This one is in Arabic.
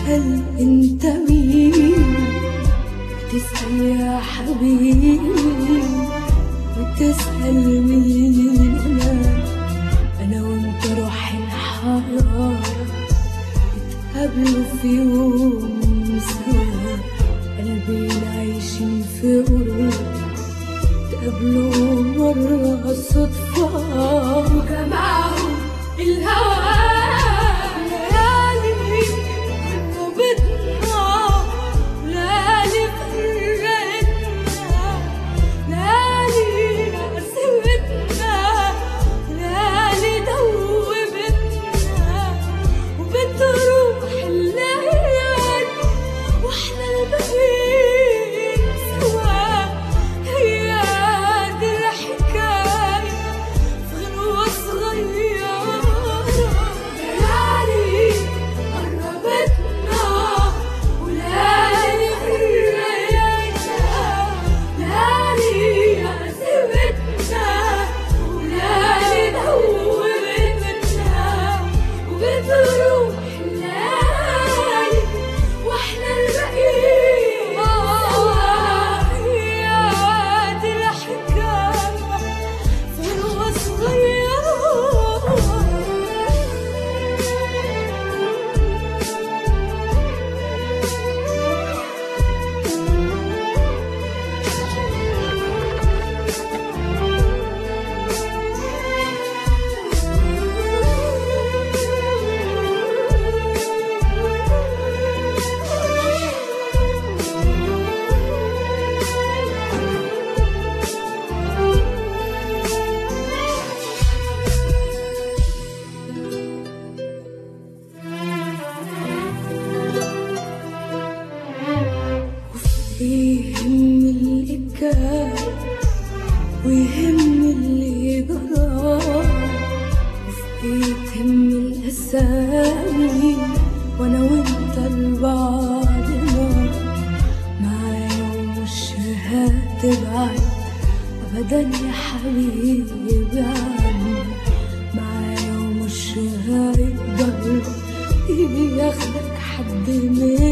تسأل انت مين، تسأل يا حبيبي، وتسأل مين أنا وانت روح الحرارة اتقابلوا في يوم سوا، قلبين عايشين في قرب تقابلوا مرة صدفة وجمعهم الهوى. يهم اللي كان ويهم اللي جرى، وفي تهم الأسامي وانا وانت لبعضنا، معايا ومش هتبعد ابدا يا حبيبي عني، معايا ومش هيقدر ياخدك حد مني.